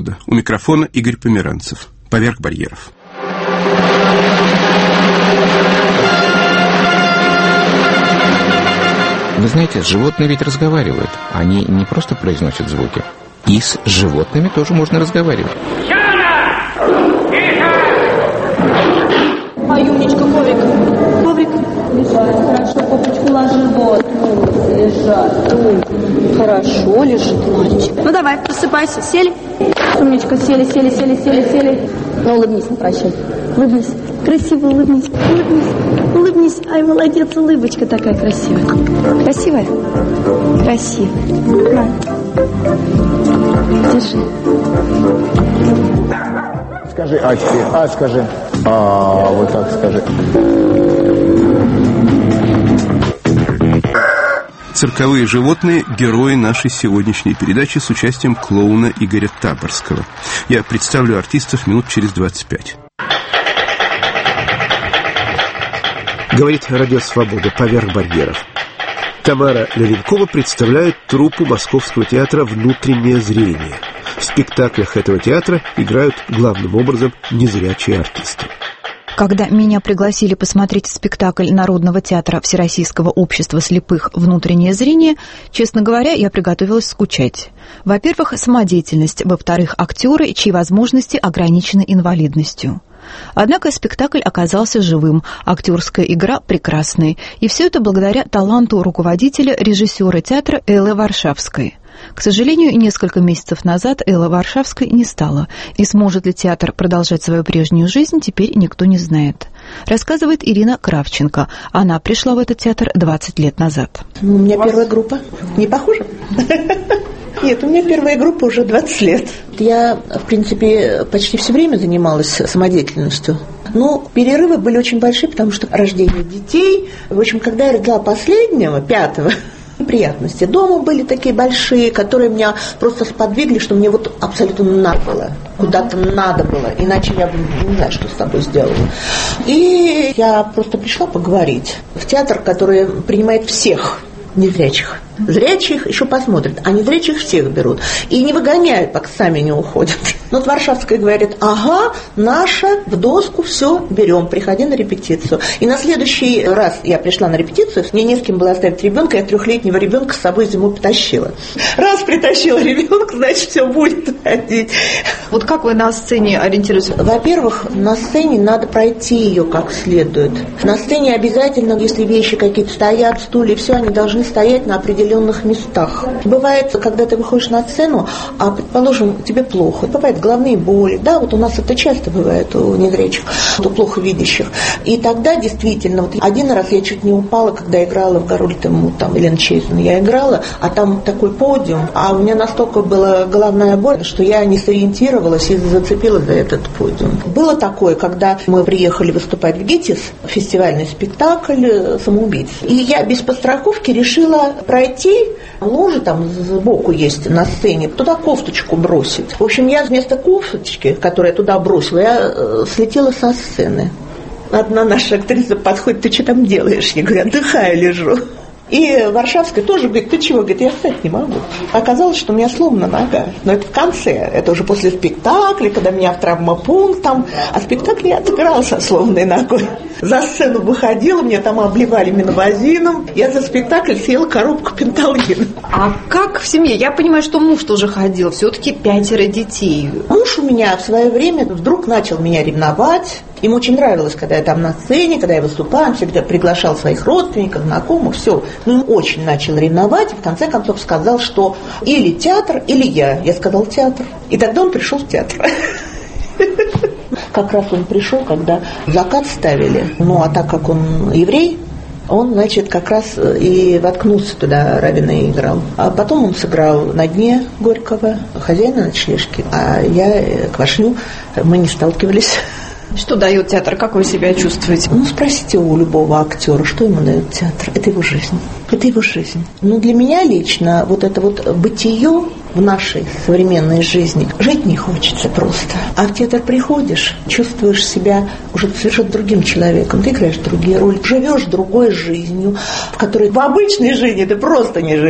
«Свобода». У микрофона Игорь Померанцев. «Поверх барьеров». Вы знаете, животные ведь разговаривают. Они не просто произносят звуки. И с животными тоже можно разговаривать. Ой, умничка, коврик. Коврик. Лежать. Хорошо, попочку ложи. Вот. Лежать. Хорошо лежит мальчик. Ну давай, просыпайся. Сели? Умничка, сели. Ну, улыбнись на прощай. Улыбнись. Красиво улыбнись. Улыбнись. Ай, молодец, улыбочка такая красивая. Красивая? Красивая. На. Держи. Скажи, а теперь, скажи. Вот так скажи. Цирковые животные – герои нашей сегодняшней передачи с участием клоуна Игоря Таборского. Я представлю артистов минут через 25. Говорит радио «Свобода», «Поверх барьеров». Тамара Левенкова представляет труппу Московского театра «Внутреннее зрение». В спектаклях этого театра играют главным образом незрячие артисты. Когда меня пригласили посмотреть спектакль Народного театра Всероссийского общества слепых «Внутреннее зрение», честно говоря, я приготовилась скучать. Во-первых, самодеятельность, во-вторых, актеры, чьи возможности ограничены инвалидностью. Однако спектакль оказался живым, актерская игра прекрасной, и все это благодаря таланту руководителя, режиссера театра Эллы Варшавской. К сожалению, несколько месяцев назад Эллы Варшавской не стало, и сможет ли театр продолжать свою прежнюю жизнь, теперь никто не знает. Рассказывает Ирина Кравченко. Она пришла в этот театр 20 лет назад. У меня первая группа. Не похоже? Нет, у меня первая группа уже 20 лет. Я, в принципе, почти все время занималась самодеятельностью. Но перерывы были очень большие, потому что рождение детей. В общем, когда я родила последнего, 5-го, неприятности дома были такие большие, которые меня просто сподвигли, что мне вот абсолютно надо было. Куда-то надо было, иначе я бы не знаю, что с тобой сделала. И я просто пришла поговорить в театр, который принимает всех незрячих. Зрячих еще посмотрят, а незрячих всех берут. И не выгоняют, пока сами не уходят. Но вот Варшавская говорит: ага, наша, в доску, все, берем, приходи на репетицию. И на следующий раз я пришла на репетицию, мне не с кем было оставить ребенка, я 3-летнего ребенка с собой зимой потащила. Раз притащила ребенка, значит, все будет ходить. Вот как вы на сцене ориентируетесь? Во-первых, на сцене надо пройти ее как следует. На сцене обязательно, если вещи какие-то стоят, стулья, все, они должны стоять на определенных местах. Бывает, когда ты выходишь на сцену, а, предположим, тебе плохо, бывают головные боли, да, вот у нас это часто бывает у незрячих, у плохо видящих. И тогда действительно, вот один раз я чуть не упала, когда играла в Гарольдему, там, Елена Чейзен, я играла, а там такой подиум, а у меня настолько была головная боль, что я не сориентировалась и зацепилась за этот подиум. Было такое, когда мы приехали выступать в ГИТИС, фестивальный спектакль «Самоубийц», и я без подстраховки решила пройти лужи, там сбоку есть на сцене, туда кофточку бросить. В общем, я вместо кофточки, которую я туда бросила, я слетела со сцены. Одна наша актриса подходит: ты что там делаешь? Я говорю: отдыхаю, лежу. И Варшавская тоже говорит: ты чего? Говорит: я встать не могу. Оказалось, что у меня сломана нога. Но это в конце, это уже после спектакля, когда меня в травмопункт там, а спектакль я отыграла со сломанной ногой. За сцену выходила, меня там обливали миновазином. Я за спектакль съела коробку пенталгина. А как в семье? Я понимаю, что муж тоже ходил, все-таки 5 детей. Муж у меня в свое время вдруг начал меня ревновать. Ему очень нравилось, когда я там на сцене, когда я выступаю, он всегда приглашал своих родственников, знакомых, все. Но он очень начал ревновать и в конце концов сказал, что или театр, или я. Я сказала: театр. И тогда он пришел в театр. Как раз он пришел, когда закат ставили. Ну, а так как он еврей, он, значит, как раз и воткнулся туда, Равина играл. А потом он сыграл на дне Горького, хозяина ночлежки, а я Квашню, мы не сталкивались. Что дает театр? Как вы себя чувствуете? Ну, спросите у любого актера, что ему дает театр. Это его жизнь. Это его жизнь. Но для меня лично вот это вот бытие в нашей современной жизни, жить не хочется просто. А в театр приходишь, чувствуешь себя уже совершенно другим человеком. Ты играешь другие роли, живешь другой жизнью, в которой в обычной жизни ты просто не живешь. В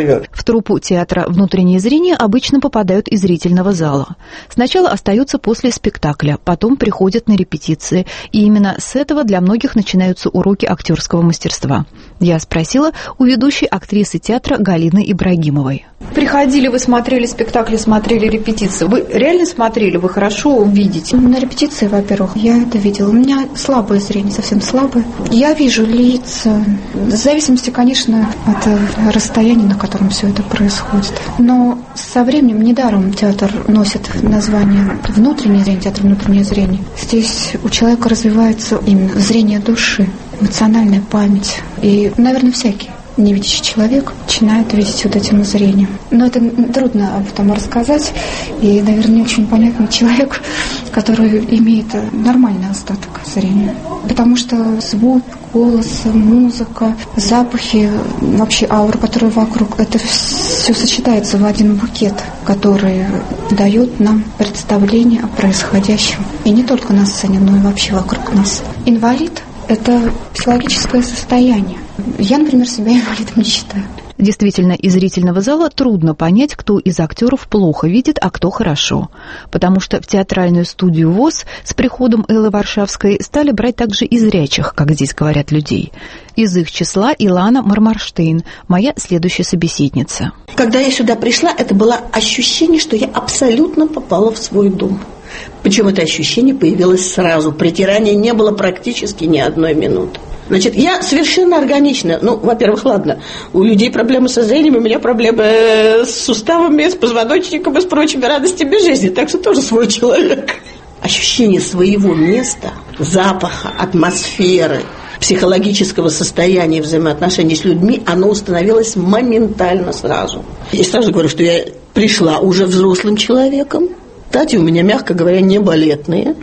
В труппу театра «Внутреннее зрение» обычно попадают из зрительного зала. Сначала остаются после спектакля, потом приходят на репетиции. И именно с этого для многих начинаются уроки актерского мастерства. Я спросила у ведущей актрисы театра Галины Ибрагимовой. Приходили, вы смотрели спектакли, смотрели репетиции. Вы реально смотрели? Вы хорошо видите? На репетиции, во-первых, я это видела. У меня слабое зрение, совсем слабое. Я вижу лица. В зависимости, конечно, от расстояния, на котором все это происходит. Но со временем, недаром театр носит название «Внутреннее зрение», театр «Внутреннее зрение». Здесь у человека развивается именно зрение души, эмоциональная память. И, наверное, всякий невидящий человек начинает видеть вот этим зрением. Но это трудно об этом рассказать, и, наверное, не очень понятный человек, который имеет нормальный остаток зрения. Потому что звук, голос, музыка, запахи, вообще аура, которая вокруг, это все сочетается в один букет, который дает нам представление о происходящем. И не только на сцене, но и вообще вокруг нас. Инвалид – это психологическое состояние. Я, например, себя инвалидом не считаю. Действительно, из зрительного зала трудно понять, кто из актеров плохо видит, а кто хорошо. Потому что в театральную студию ВОС с приходом Эллы Варшавской стали брать также и зрячих, как здесь говорят, людей. Из их числа Илана Мармарштейн, моя следующая собеседница. Когда я сюда пришла, это было ощущение, что я абсолютно попала в свой дом. Причем это ощущение появилось сразу. Притирания не было практически ни одной минуты. Значит, я совершенно органична. Ну, во-первых, ладно, у людей проблемы со зрением, у меня проблемы с суставами, с позвоночником и с прочими радостями жизни. Так что тоже свой человек. Ощущение своего места, запаха, атмосферы, психологического состояния взаимоотношений с людьми, оно установилось моментально сразу. И сразу говорю, что я пришла уже взрослым человеком. Кстати, у меня, мягко говоря, не балетные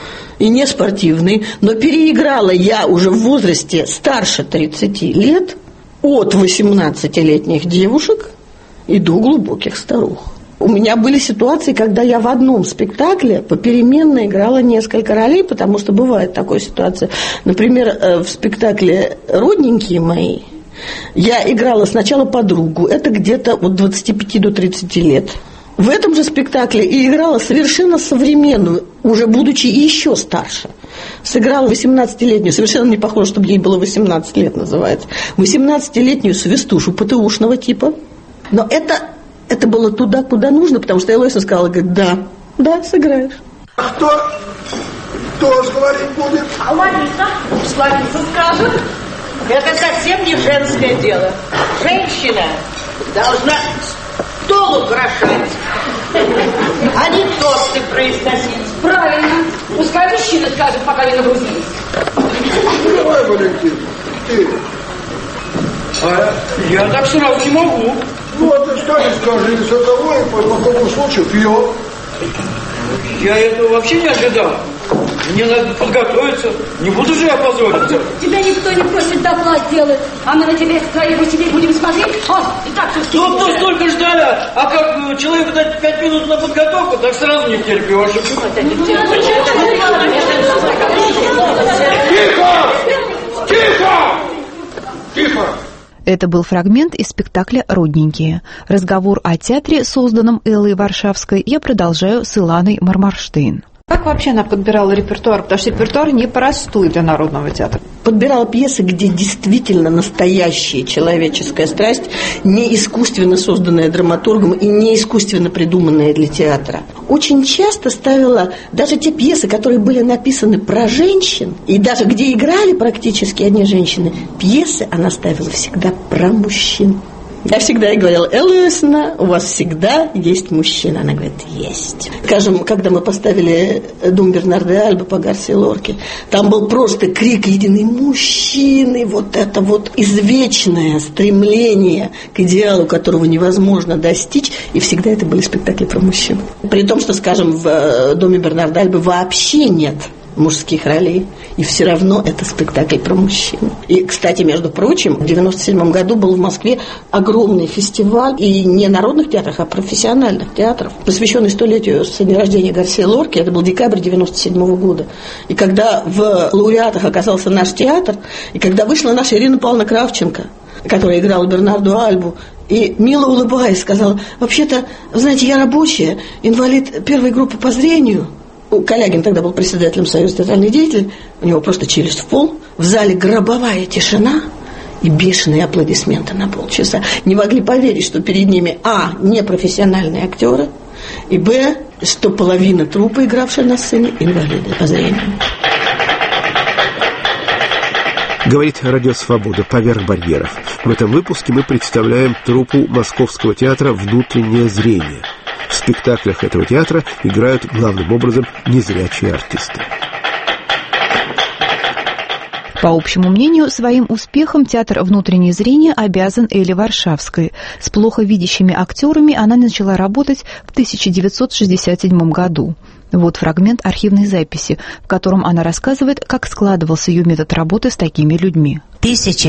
и не спортивные, но переиграла я уже в возрасте старше 30 лет от 18-летних девушек и до глубоких старух. У меня были ситуации, когда я в одном спектакле попеременно играла несколько ролей, потому что бывает такая ситуация. Например, в спектакле «Родненькие мои» я играла сначала подругу, это где-то от 25 до 30 лет. В этом же спектакле и играла совершенно современную, уже будучи еще старше. Сыграла 18-летнюю, совершенно не похоже, чтобы ей было 18 лет, называется. 18-летнюю свистушу ПТУшного типа. Но это было туда, куда нужно, потому что Элойса сказала, говорит, да, сыграешь. Кто говорить будет? А Лариса скажет. Это совсем не женское дело. Женщина должна стол украшать, а не тосты произносить. Правильно. Пускай мужчина скажет, пока не нагрузились. Давай, Валентин, ты. А я так сразу не могу. Ну, а ты скажи, из-за того и по такому случаю пьет. Я этого вообще не ожидал. Мне надо подготовиться. Не буду же я позориться. Тебя никто не просит доклад делать, а мы на тебя своего себе будем смотреть. И так что Ну, столько ждали, а как человеку дать 5 минут на подготовку, так сразу не втерпешь. Тихо! Это был фрагмент из спектакля «Родненькие». Разговор о театре, созданном Эллой Варшавской, я продолжаю с Иланой Мармарштейн. Как вообще она подбирала репертуар? Потому что репертуар непростой для народного театра. Подбирала пьесы, где действительно настоящая человеческая страсть, не искусственно созданная драматургом и не искусственно придуманная для театра. Очень часто ставила даже те пьесы, которые были написаны про женщин, и даже где играли практически одни женщины, пьесы она ставила всегда про мужчин. Я всегда ей говорила, Элла, у вас всегда есть мужчина. Она говорит, есть. Скажем, когда мы поставили «Дом Бернарда и Альбы» по Гарсиа Лорке, там был просто крик единый мужчины, вот это вот извечное стремление к идеалу, которого невозможно достичь, и всегда это были спектакли про мужчин. При том, что, скажем, в «Доме Бернарда и Альбы» вообще нет мужских ролей, и все равно это спектакль про мужчин. И, кстати, между прочим, в 1997 году был в Москве огромный фестиваль, и не народных театров, а профессиональных театров, посвященный столетию со дня рождения Гарсиа Лорки. Это был декабрь 1997 года. И когда в лауреатах оказался наш театр, и когда вышла наша Ирина Павловна Кравченко, которая играла Бернарду Альбу, И мило улыбаясь сказала: вообще-то, вы знаете, я рабочая, инвалид первой группы по зрению. Калягин тогда был председателем Союза театральных деятелей, у него просто челюсть в пол. В зале гробовая тишина и бешеные аплодисменты на полчаса. Не могли поверить, что перед ними а. непрофессиональные актеры, и б. что половина труппы, игравшая на сцене, инвалиды по зрению. Говорит Радио Свобода «Поверх барьеров». В этом выпуске мы представляем труппу Московского театра «Внутреннее зрение». В спектаклях этого театра играют главным образом незрячие артисты. По общему мнению, своим успехом театр «Внутреннее зрение» обязан Элле Варшавской. С плохо видящими актерами она начала работать в 1967 году. Вот фрагмент архивной записи, в котором она рассказывает, как складывался ее метод работы с такими людьми. В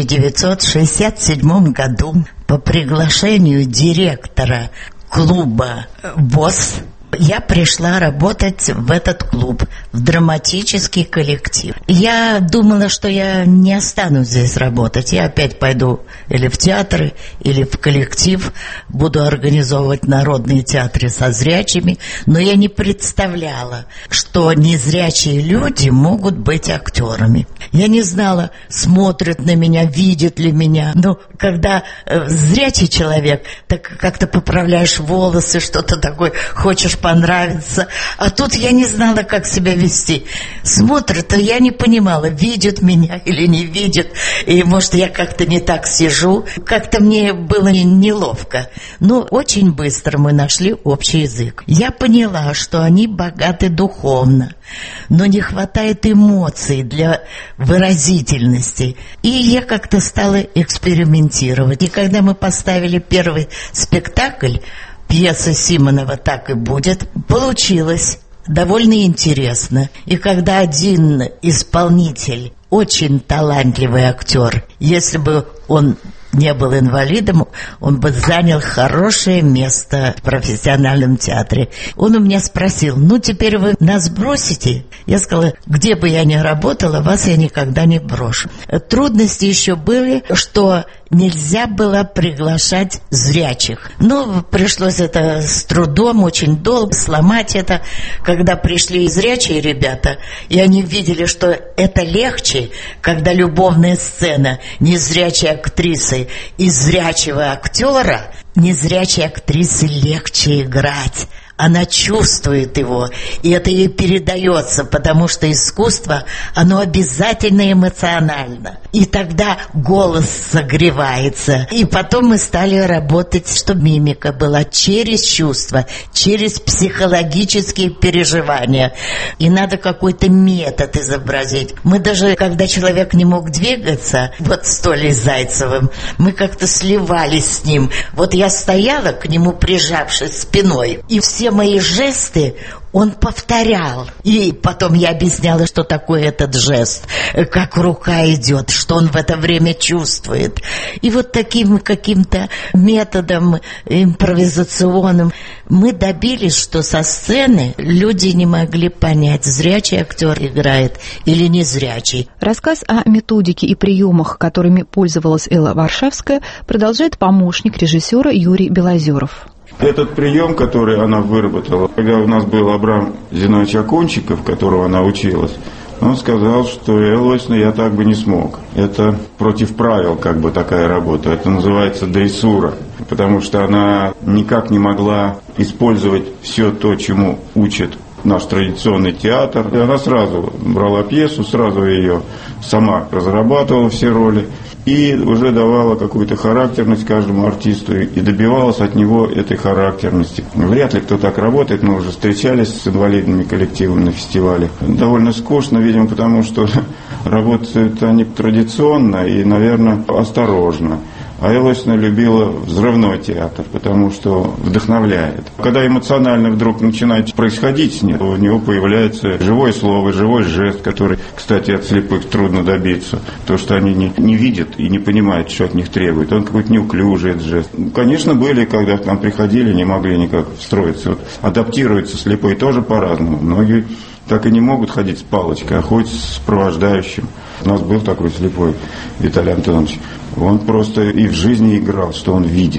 1967 году по приглашению директора клуба ВОС я пришла работать в этот клуб, в драматический коллектив. Я думала, что я не останусь здесь работать. Я опять пойду или в театры, или в коллектив. Буду организовывать народные театры со зрячими. Но я не представляла, что незрячие люди могут быть актерами. Я не знала, смотрят на меня, видят ли меня. Но когда зрячий человек, так как-то поправляешь волосы, что-то такое, хочешь понравиться. А тут я не знала, как себя вести. Смотрят, а я не понимала, видят меня или не видят. И, может, я как-то не так сижу. Как-то мне было неловко. Но очень быстро мы нашли общий язык. Я поняла, что они богаты духовно, но не хватает эмоций для выразительности. И я как-то стала экспериментировать. И когда мы поставили первый спектакль, пьеса Симонова «Так и будет», получилось довольно интересно. И когда один исполнитель, очень талантливый актер, если бы он не был инвалидом, он бы занял хорошее место в профессиональном театре. Он у меня спросил: ну теперь вы нас бросите? Я сказала: где бы я ни работала, вас я никогда не брошу. Трудности еще были, что нельзя было приглашать зрячих. Но пришлось это с трудом, очень долго сломать это. Когда пришли зрячие ребята, и они видели, что это легче, когда любовная сцена незрячей актрисы и зрячего актера, незрячей актрисе легче играть. Она чувствует его, и это ей передается, потому что искусство, оно обязательно эмоционально. И тогда голос согревается. И потом мы стали работать, чтобы мимика была через чувства, через психологические переживания. И надо какой-то метод изобразить. Мы даже, когда человек не мог двигаться, вот с Толей Зайцевым, мы как-то сливались с ним. Вот я стояла к нему, прижавшись спиной, и все мои жесты он повторял. И потом я объясняла, что такое этот жест, как рука идет, что он в это время чувствует. И вот таким каким-то методом импровизационным мы добились, что со сцены люди не могли понять, зрячий актер играет или не зрячий. Рассказ о методике и приемах, которыми пользовалась Элла Варшавская, продолжает помощник режиссера Юрий Белозеров. Этот прием, который она выработала, когда у нас был Абрам Зинович Акунчиков, которого она училась, он сказал, что Элла, я так бы не смог. Это против правил, как бы такая работа. Это называется дрессура, потому что она никак не могла использовать все то, чему учит наш традиционный театр. И она сразу брала пьесу, сразу ее сама разрабатывала все роли. И уже давала какую-то характерность каждому артисту и добивалась от него этой характерности. Вряд ли кто так работает, мы уже встречались с инвалидными коллективами на фестивале. Довольно скучно, видимо, потому что работают они традиционно и, наверное, осторожно. А Элосина любила взрывной театр, потому что вдохновляет. Когда эмоционально вдруг начинает происходить с ним, у него появляется живое слово, живой жест, который, кстати, от слепых трудно добиться. То, что они не видят и не понимают, что от них требует. Он какой-то неуклюжий этот жест. Конечно, были, когда к нам приходили, не могли никак встроиться. Вот, адаптируются слепые тоже по-разному. Многие так и не могут ходить с палочкой, а ходят с сопровождающим. У нас был такой слепой Виталий Антонович. Он просто и в жизни играл, что он видит.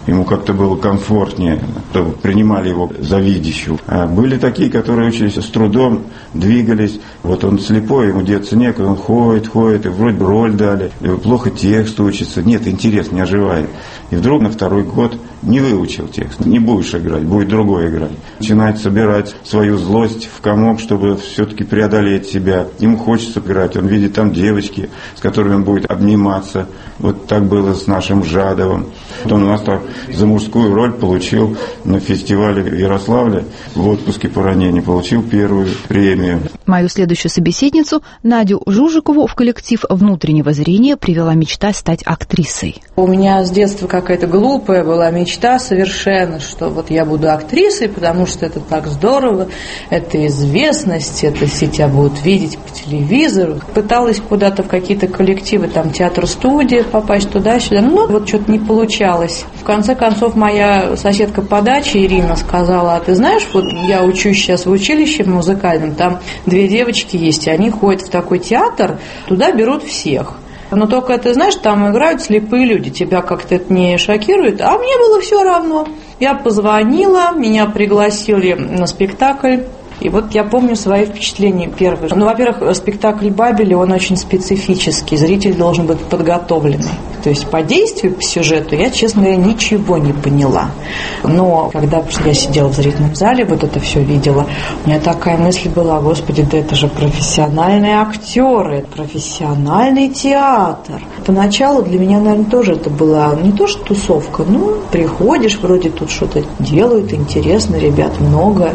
ему как-то было комфортнее, чтобы принимали его за видящего. А были такие, которые очень с трудом двигались. Вот он слепой, ему деться некуда, он ходит, и вроде бы роль дали, и плохо текст учится, нет, интерес не оживает. И вдруг на второй год не выучил текст, не будешь играть, будет другой играть. Начинает собирать свою злость в комок, чтобы все-таки преодолеть себя. Ему хочется играть, он видит там девочки, с которыми он будет обниматься. Вот так было с нашим Жадовым. Он у нас так за мужскую роль получил на фестивале в Ярославле в отпуске по ранению, получил первую премию. Мою следующую собеседницу, Надю Жужикову, в коллектив внутреннего зрения привела мечта стать актрисой. У меня с детства какая-то глупая была мечта совершенно, что вот я буду актрисой, потому что это так здорово, это известность, это все тебя будут видеть по телевизору. Пыталась куда-то в какие-то коллективы, там театр-студия, попасть туда-сюда, но вот что-то не получалось. В конце концов, моя соседка по даче Ирина сказала: а ты знаешь, вот я учусь сейчас в училище музыкальном, там 2 девочки есть, и они ходят в такой театр, туда берут всех. Но только, ты знаешь, там играют слепые люди, тебя как-то это не шокирует, а мне было все равно. Я позвонила, меня пригласили на спектакль. И вот я помню свои впечатления первые. Ну, во-первых, спектакль «Бабели», он очень специфический, зритель должен быть подготовленный. То есть по действию, по сюжету я, честно говоря, ничего не поняла. Но когда я сидела в зрительном зале, вот это все видела, у меня такая мысль была: господи, да это же профессиональные актеры, профессиональный театр. Поначалу для меня, наверное, тоже это была не то что тусовка, но приходишь, вроде тут что-то делают, интересно, ребят много.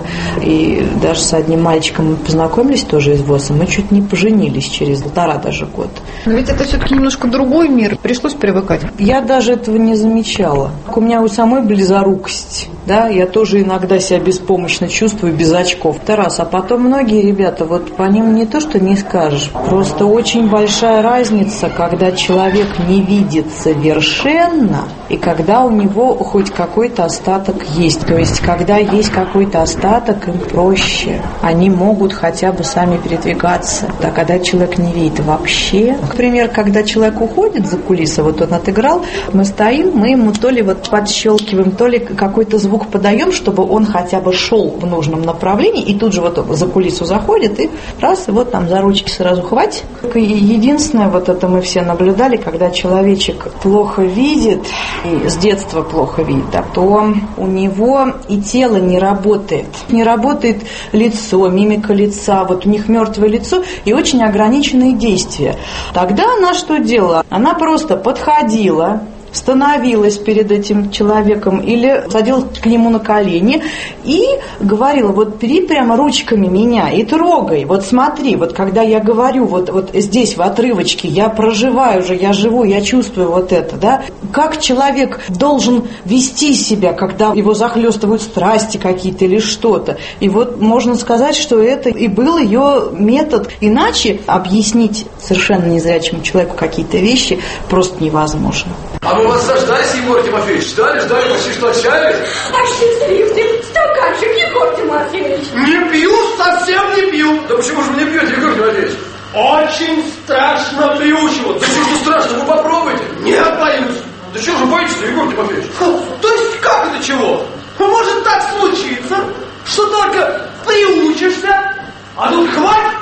И даже с одним мальчиком мы познакомились тоже из ВОСа, мы чуть не поженились через 1,5 даже года. Но ведь это все-таки немножко другой мир, пришлось привыкать. Я даже этого не замечала. У меня у самой близорукость, да, я тоже иногда себя беспомощно чувствую без очков. Это раз. А потом многие ребята, вот по ним не то, что не скажешь, просто очень большая разница, когда человек не видит совершенно и когда у него хоть какой-то остаток есть. То есть, когда есть какой-то остаток, им проще. Они могут хотя бы сами передвигаться. А когда человек не видит вообще. Например, когда человек уходит за кулисы, вот он отыграл, мы стоим, мы ему то ли вот подщелкиваем, то ли какой-то звук подаем, чтобы он хотя бы шел в нужном направлении, и тут же вот за кулису заходит, и раз, и вот там за ручки сразу хватит. Единственное, вот это мы все наблюдали, когда человечек плохо видит, и с детства плохо видит, да, то у него и тело не работает. Не работает лицо, мимика лица, вот у них мертвое лицо и очень ограниченные действия. Тогда она что делала? Она просто подходила, становилась перед этим человеком или садилась к нему на колени и говорила: вот бери прямо ручками меня и трогай, вот смотри, вот когда я говорю, вот здесь в отрывочке я проживаю уже, я живу, я чувствую вот это, да, как человек должен вести себя, когда его захлестывают страсти какие-то или что-то. И вот можно сказать, что это и был ее метод. Иначе объяснить совершенно незрячему человеку какие-то вещи просто невозможно. А мы вас заждались, Егор Тимофеевич. Ждали, почти что отчаялись. А счастливцы, стаканчик, Егор Тимофеевич. Не пью, совсем не пью. Да почему же вы не пьете, Егор Тимофеевич? Очень страшно приучивать. Да что же страшно, вы попробуйте. Нет, боюсь. Да чего же боитесь-то, Егор Тимофеевич? То есть как это чего? Может так случиться, что только приучишься, а тут хватит,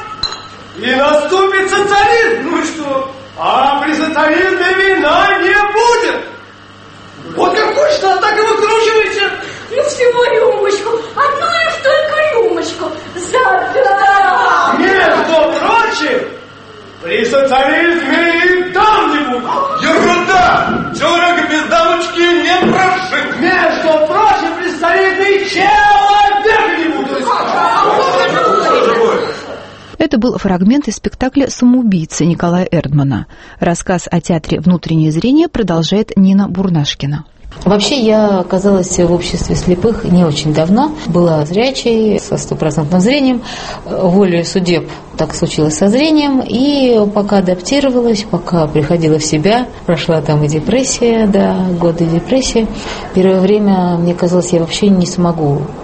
и наступит социализм. Ну и что? А при социализме вина не будет. Вот как хочется, так и выкручивайся. Ну всего рюмочку, одну лишь только рюмочку. За между прочим, при социализме и дам не будет. Ерунда! Человек без дамочки не прожит. Между прочим, при социализме и человека не будет. Это был фрагмент из спектакля «Самоубийцы» Николая Эрдмана. Рассказ о театре «Внутреннее зрение» продолжает Нина Бурнашкина. Вообще я оказалась в обществе слепых не очень давно. Была зрячей, со 100% зрением. Волею судеб так случилось со зрением. И пока адаптировалась, пока приходила в себя, прошла там и депрессия, да, годы депрессии. Первое время мне казалось, я вообще не смогу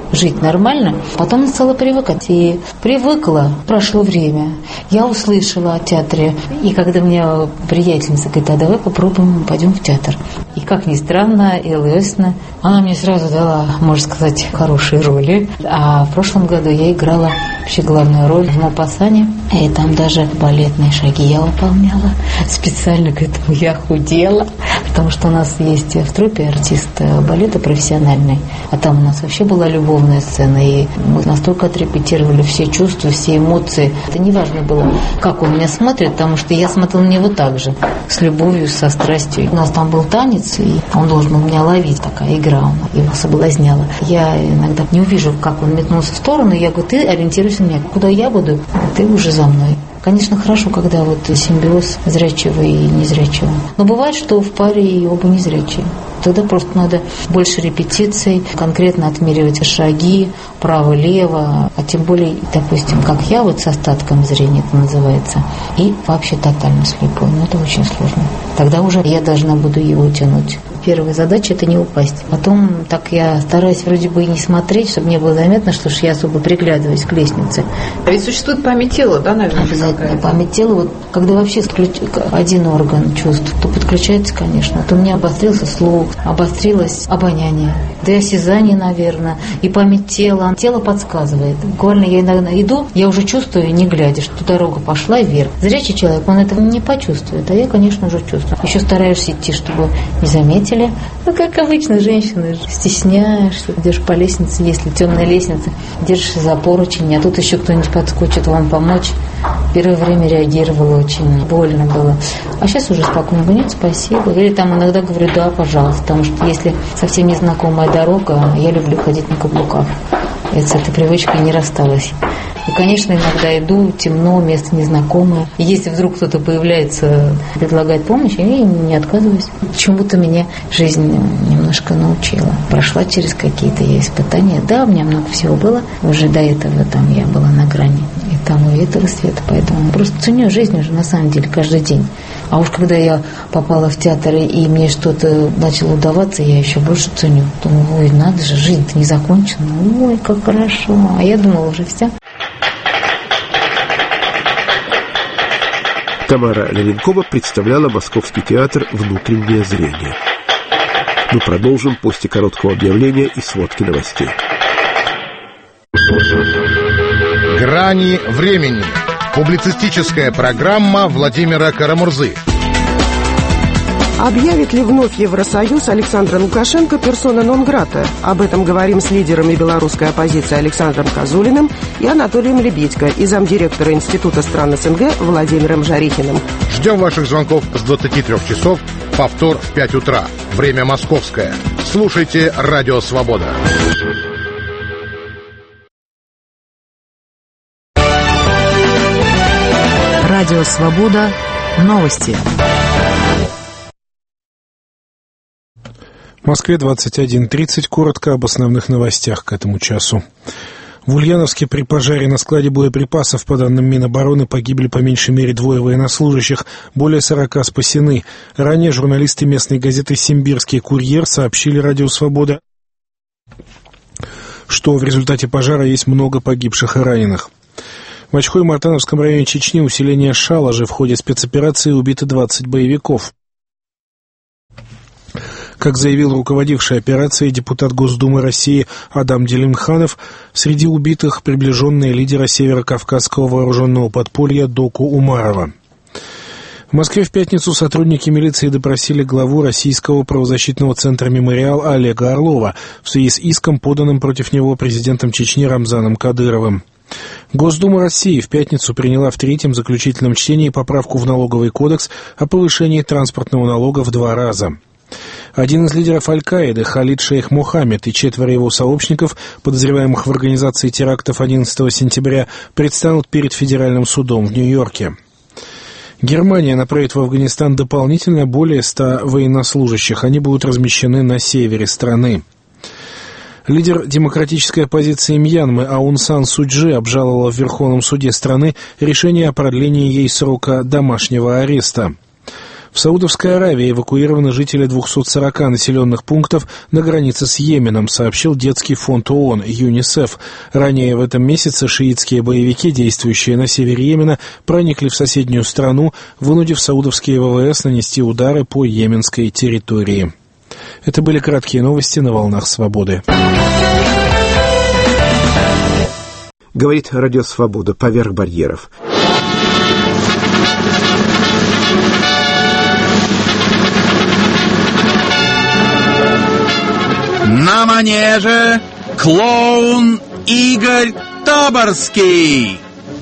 жить нормально. Потом стала привыкать. И привыкла, прошло время. Я услышала о театре. И когда мне приятельница говорит, а давай попробуем, пойдем в театр. И как ни странно, Элла Иосифовна, она мне сразу дала, можно сказать, хорошие роли. А в прошлом году я играла вообще главную роль в Мопассане. И там даже балетные шаги я выполняла. Специально к этому я худела. Потому что у нас есть в труппе артист балета профессиональный. А там у нас вообще была любовная сцена. И мы настолько отрепетировали все чувства, все эмоции. Это не важно было, как он меня смотрит, потому что я смотрела на него так же. С любовью, со страстью. У нас там был танец, и он должен был меня ловить. Такая игра, он его соблазняла. Я иногда не увижу, как он метнулся в сторону. Я говорю, ты ориентируйся на меня. Куда я буду, ты уже за мной. Конечно, хорошо, когда вот симбиоз зрячего и незрячего. Но бывает, что в паре и оба незрячие. Тогда просто надо больше репетиций, конкретно отмеривать шаги, право-лево, а тем более, допустим, как я, вот с остатком зрения это называется, и вообще тотально слепой. Но это очень сложно. Тогда уже я должна буду его тянуть. Первая задача – это не упасть. Потом так я стараюсь вроде бы и не смотреть, чтобы не было заметно, что я особо приглядываюсь к лестнице. А ведь существует память тела, да, наверное? Обязательно память тела. Вот, когда вообще один орган чувств, то подключается, конечно. Вот у меня обострился слух, обострилось обоняние, да и осязание, наверное, и память тела. Тело подсказывает. Буквально я иногда иду, я уже чувствую, не глядя, что дорога пошла вверх. Зрячий человек, он этого не почувствует, а я, конечно, уже чувствую. Еще стараешься идти, чтобы не заметили. Ну, как обычно, женщины, стесняешься, идешь по лестнице, если темная лестница, держишься за поручень, а тут еще кто-нибудь подскочит вам помочь. Первое время реагировала, очень больно было. А сейчас уже спокойно говорю, нет, спасибо. Или там иногда говорю, да, пожалуйста, потому что если совсем незнакомая дорога, я люблю ходить на каблуках. Я с этой привычкой не рассталась. И, конечно, иногда иду, темно, место незнакомое. И если вдруг кто-то появляется, предлагает помощь, я не отказываюсь. Чему-то меня жизнь немножко научила. Прошла через какие-то испытания. Да, у меня много всего было. Уже до этого там я была на грани и того, и этого света. Поэтому просто ценю жизнь уже на самом деле каждый день. А уж когда я попала в театр, и мне что-то начало удаваться, я еще больше ценю. Думаю, ой, надо же, жизнь-то не закончена. Ой, как хорошо. А я думала, уже все. Тамара Левенкова представляла Московский театр «Внутреннее зрение». Мы продолжим после короткого объявления и сводки новостей. «Грани времени». Публицистическая программа Владимира Карамурзы. Объявит ли вновь Евросоюз Александра Лукашенко персона нон-грата? Об этом говорим с лидерами белорусской оппозиции Александром Козулиным и Анатолием Лебедько и замдиректора Института стран СНГ Владимиром Жарихиным. Ждем ваших звонков с 23 часов, повтор в 5 утра. Время московское. Слушайте «Радио Свобода». Радио Свобода. Новости. В Москве 21:30. Коротко об основных новостях к этому часу. В Ульяновске при пожаре на складе боеприпасов, по данным Минобороны, погибли по меньшей мере 2 военнослужащих, более 40 спасены. Ранее журналисты местной газеты «Симбирский курьер» сообщили «Радио Свобода», что в результате пожара есть много погибших и раненых. В Ачхой-Мартановском районе Чечни усиление Шалажи в ходе спецоперации убито 20 боевиков. Как заявил руководивший операцией депутат Госдумы России Адам Делимханов, среди убитых приближенные лидера северокавказского вооруженного подполья Доку Умарова. В Москве в пятницу сотрудники милиции допросили главу Российского правозащитного центра «Мемориал» Олега Орлова в связи с иском, поданным против него президентом Чечни Рамзаном Кадыровым. Госдума России в пятницу приняла в 3-м заключительном чтении поправку в налоговый кодекс о повышении транспортного налога в 2 раза. Один из лидеров Аль-Каиды, Халид Шейх Мухаммед, и 4 его сообщников, подозреваемых в организации терактов 11 сентября, предстанут перед федеральным судом в Нью-Йорке. Германия направит в Афганистан дополнительно более 100 военнослужащих. Они будут размещены на севере страны. Лидер демократической оппозиции Мьянмы Аун Сан Су Чжи обжаловала в Верховном суде страны решение о продлении ей срока домашнего ареста. В Саудовской Аравии эвакуированы жители 240 населенных пунктов на границе с Йеменом, сообщил детский фонд ООН ЮНИСЕФ. Ранее в этом месяце шиитские боевики, действующие на севере Йемена, проникли в соседнюю страну, вынудив саудовские ВВС нанести удары по йеменской территории. Это были краткие новости на «Волнах Свободы». Говорит Радио Свобода поверх барьеров. На манеже клоун Игорь Таборский.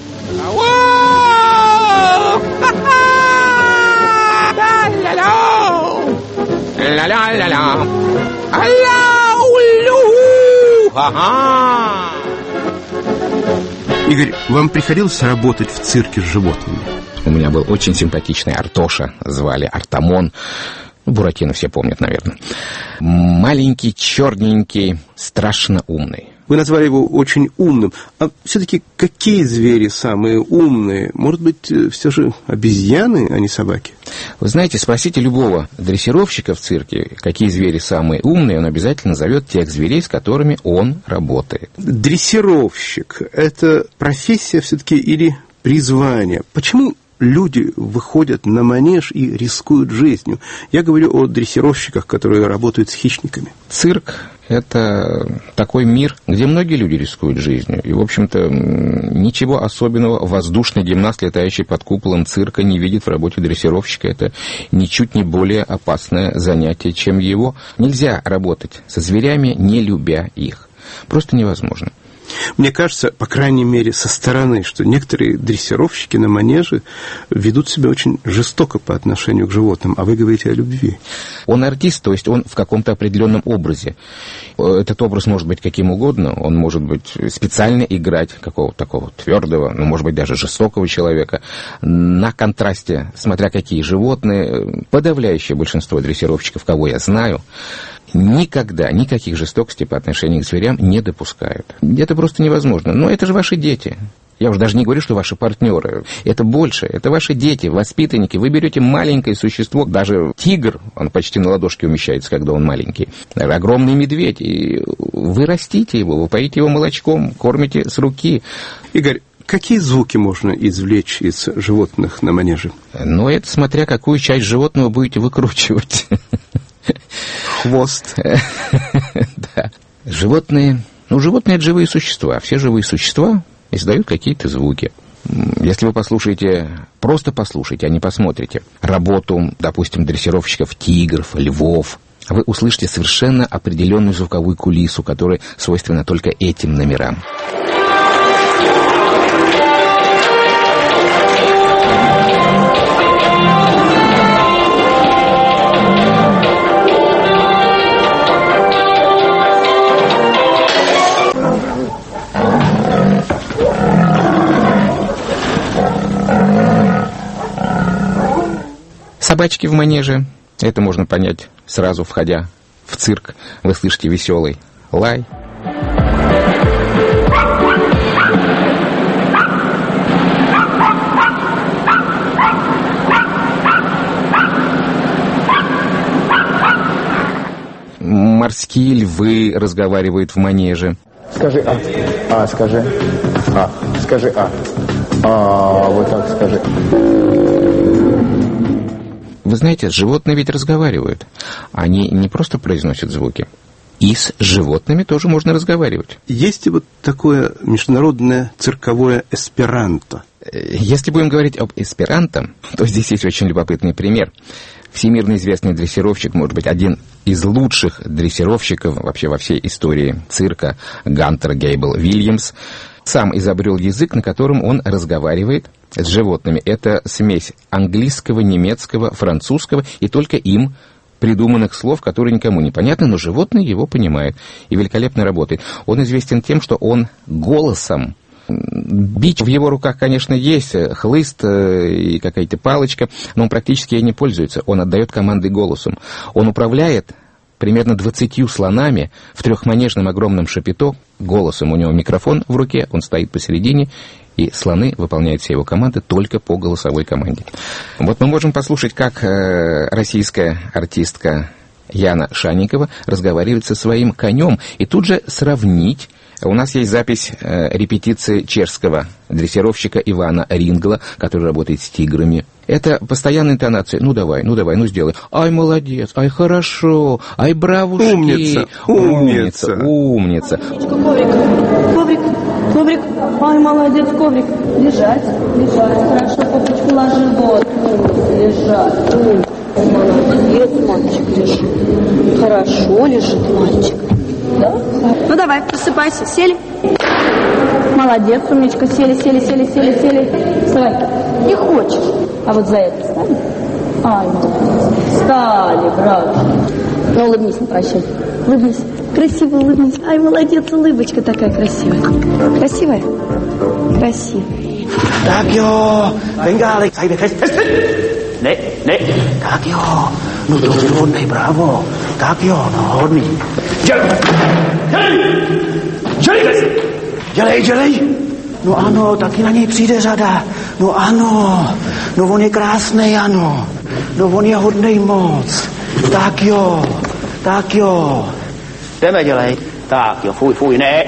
Игорь, вам приходилось работать в цирке с животными? У меня был очень симпатичный Артоша, звали Артамон. Буратино все помнят, наверное. Маленький, черненький, страшно умный. Вы назвали его очень умным. А все-таки какие звери самые умные? Может быть, все же обезьяны, а не собаки? Вы знаете, спросите любого дрессировщика в цирке, какие звери самые умные, он обязательно назовет тех зверей, с которыми он работает. Дрессировщик – это профессия все-таки или призвание? Почему люди выходят на манеж и рискуют жизнью? Я говорю о дрессировщиках, которые работают с хищниками. Цирк – это такой мир, где многие люди рискуют жизнью. И, в общем-то, ничего особенного воздушный гимнаст, летающий под куполом цирка, не видит в работе дрессировщика. Это ничуть не более опасное занятие, чем его. Нельзя работать со зверями, не любя их. Просто невозможно. Мне кажется, по крайней мере, со стороны, что некоторые дрессировщики на манеже ведут себя очень жестоко по отношению к животным, а вы говорите о любви. Он артист, то есть он в каком-то определенном образе. Этот образ может быть каким угодно, он может быть специально играть какого-то такого твердого, может быть, даже жестокого человека. На контрасте, смотря какие животные, подавляющее большинство дрессировщиков, кого я знаю, никогда никаких жестокостей по отношению к зверям не допускают. Это просто невозможно. Но это же ваши дети. Я уже даже не говорю, что ваши партнеры. Это больше. Это ваши дети, воспитанники. Вы берете маленькое существо, даже тигр, он почти на ладошке умещается, когда он маленький. Даже огромный медведь. И вы растите его, вы поите его молочком, кормите с руки. Игорь, какие звуки можно извлечь из животных на манеже? Ну, это смотря какую часть животного будете выкручивать. Хвост. Да. Животные... животные – это живые существа. Все живые существа издают какие-то звуки. Если вы послушаете, просто послушайте, а не посмотрите работу, допустим, дрессировщиков тигров, львов, вы услышите совершенно определенную звуковую кулису, которая свойственна только этим номерам. Собачки в манеже, это можно понять сразу, входя в цирк. Вы слышите веселый лай. Морские львы разговаривают в манеже. Скажи «а». Скажи «а». Скажи «а». Вот так скажи. Вы знаете, животные ведь разговаривают. Они не просто произносят звуки. И с животными тоже можно разговаривать. Есть ли вот такое международное цирковое эсперанто? Если будем говорить об эсперанто, то здесь есть очень любопытный пример. Всемирно известный дрессировщик, может быть, один из лучших дрессировщиков вообще во всей истории цирка, Гантер Гейбл Вильямс, сам изобрел язык, на котором он разговаривает с животными. Это смесь английского, немецкого, французского и только им придуманных слов, которые никому не понятны, но животные его понимают и великолепно работает. Он известен тем, что он голосом, бич в его руках, конечно, есть, хлыст и какая-то палочка, но он практически ей не пользуется. Он отдает команды голосом. Он управляет примерно 20 слонами в трехманежном огромном шапито голосом. У него микрофон в руке, он стоит посередине И слоны выполняют все его команды только по голосовой команде. Вот мы можем послушать, как российская артистка Яна Шанникова разговаривает со своим конем, и тут же сравнить. У нас есть запись репетиции чешского дрессировщика Ивана Рингла, который работает с тиграми. Это постоянная интонация. Ну давай, сделай. Ай, молодец, ай, хорошо, ай, бравушки. Умница. Коврик, ай, молодец, коврик. Лежать, хорошо, попочку на живот. Лежать, молодец, мальчик лежит. Хорошо лежит мальчик. Да? Ну давай, просыпайся, сели. Молодец, умничка, сели. Вставай. Не хочешь. А вот за это встали. Ай, молодец. Встали, братушки. Ну, улыбнись на прощай. Улыбнись. Красиво улыбнись. Ай, молодец, улыбочка такая красивая. Красивая? Красивая. Так, бенгали, Не, так, ну, тоже родный, браво. Так, родный. Dělej. No ano, taky na něj přijde řada. No ano, no on je krásnej, ano. No on je hodnej moc. Tak jo. Jdeme, dělej. Tak jo, fuj, ne.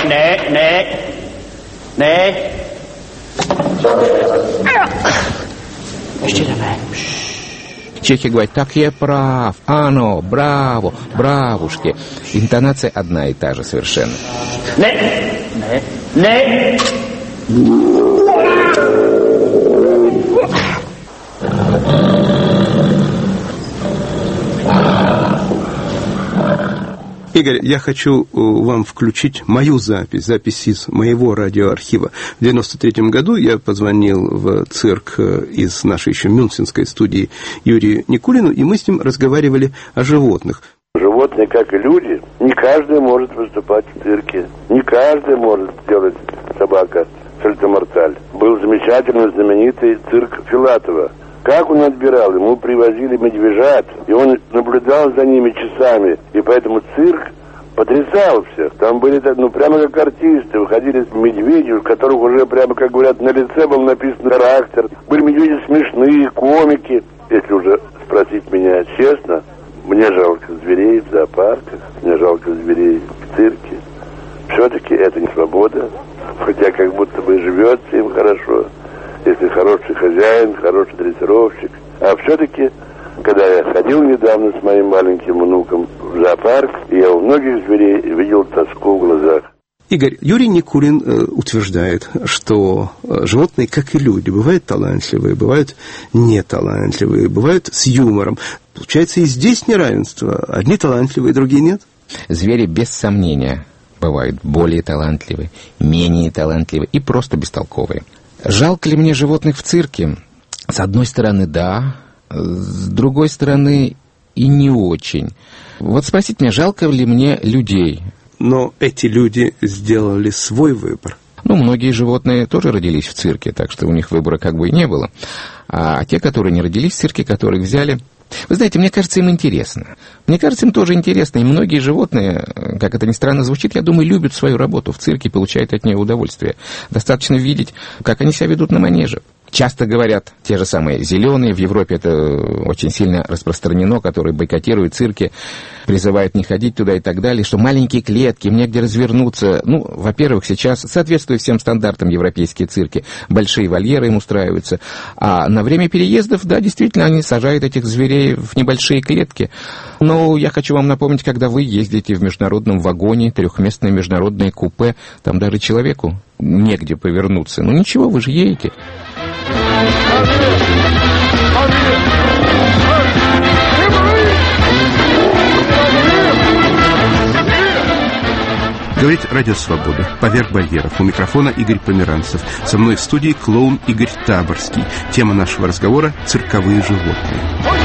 Ještě jdeme. Чехи говорят, так я прав, ано, браво, бравушки. Интонация одна и та же совершенно. Не. Игорь, я хочу вам включить мою запись из моего радиоархива. В 1993 году я позвонил в цирк из нашей еще мюнхенской студии Юрию Никулину, и мы с ним разговаривали о животных. Животные, как и люди, не каждый может выступать в цирке. Не каждый может сделать собака сальто-морталь. Был замечательный, знаменитый цирк Филатова. Как он отбирал? Ему привозили медвежат, и он наблюдал за ними часами. И поэтому цирк потрясал всех. Там были, прямо как артисты. Выходили медведи, у которых уже, прямо, как говорят, на лице был написан характер. Были медведи смешные, комики. Если уже спросить меня честно, мне жалко зверей в зоопарках, мне жалко зверей в цирке. Все-таки это не свобода. Хотя как будто бы живется им хорошо. Если хороший хозяин, хороший дрессировщик. А все-таки, когда я ходил недавно с моим маленьким внуком в зоопарк, я у многих зверей видел тоску в глазах. Игорь, Юрий Никулин утверждает, что животные, как и люди, бывают талантливые, бывают неталантливые, бывают с юмором. Получается, и здесь неравенство. Одни талантливые, другие нет? Звери, без сомнения, бывают более талантливые, менее талантливые и просто бестолковые. Жалко ли мне животных в цирке? С одной стороны, да. С другой стороны, и не очень. Вот спросите меня, жалко ли мне людей? Но эти люди сделали свой выбор. Ну, многие животные тоже родились в цирке, так что у них выбора как бы и не было. А те, которые не родились в цирке, которых взяли... Вы знаете, мне кажется, им интересно. Мне кажется, им тоже интересно. И многие животные, как это ни странно звучит, я думаю, любят свою работу в цирке, получают от нее удовольствие. Достаточно видеть, как они себя ведут на манеже. Часто говорят те же самые зеленые, в Европе это очень сильно распространено, которые бойкотируют цирки, призывают не ходить туда и так далее, что маленькие клетки, им негде развернуться. Ну, во-первых, сейчас, соответствуя всем стандартам, европейские цирки, большие вольеры им устраиваются. А на время переездов, да, действительно, они сажают этих зверей в небольшие клетки. Но я хочу вам напомнить, когда вы ездите в международном вагоне, трехместное международное купе, там даже человеку негде повернуться. Ну ничего, вы же едете. Говорит Радио Свобода. Поверх барьеров. У микрофона Игорь Померанцев. Со мной в студии клоун Игорь Таборский. Тема нашего разговора – цирковые животные.